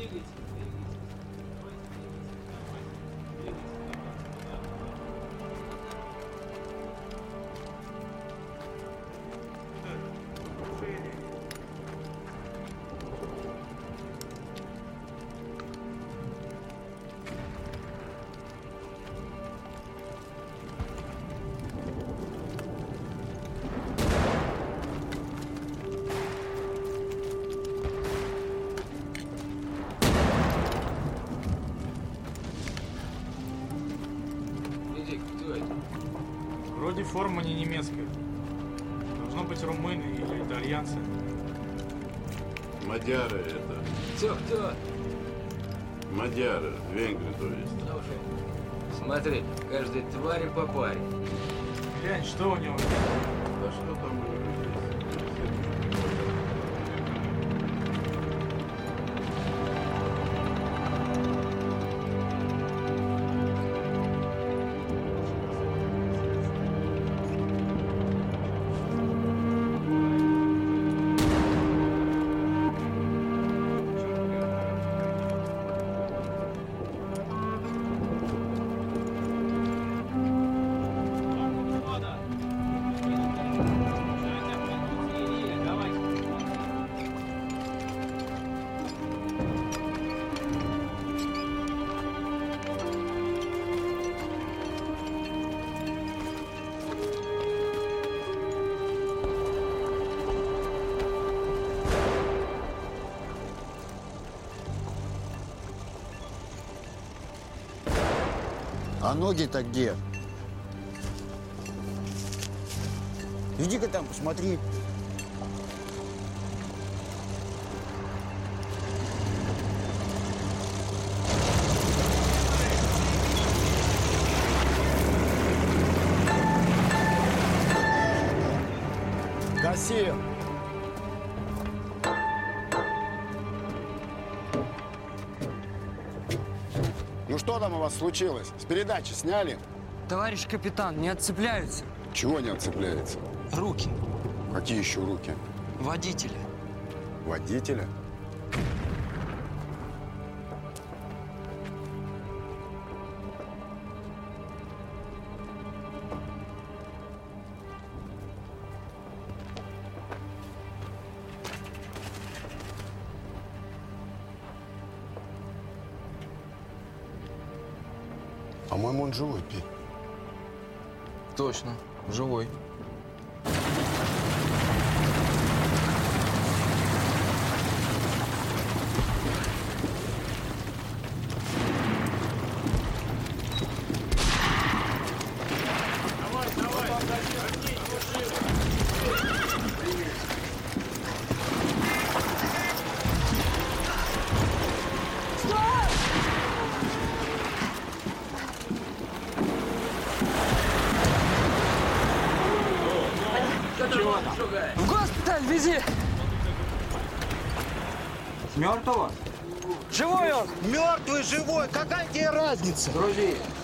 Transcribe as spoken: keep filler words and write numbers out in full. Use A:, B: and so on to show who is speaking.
A: Вроде форма не немецкая. Должно быть румыны или итальянцы.
B: Мадяры это.
C: Кто, кто?
B: Мадяры, венгры, то есть.
C: Слушай, смотри, каждой твари по паре.
A: Глянь, что у него?
B: Да что там у него здесь?
D: А ноги-то где? Иди-ка там, посмотри. Гаси! Ну что там у вас случилось? С передачи сняли?
E: Товарищ капитан, не отцепляются.
D: Чего не отцепляется?
E: Руки.
D: Какие еще руки?
E: Водителя.
D: Водителя? По-моему, он живой, Петь.
E: Точно, живой. В госпиталь вези!
F: Мертвого?
E: Живой он!
F: Мертвый, живой, какая тебе разница?
E: Друзья,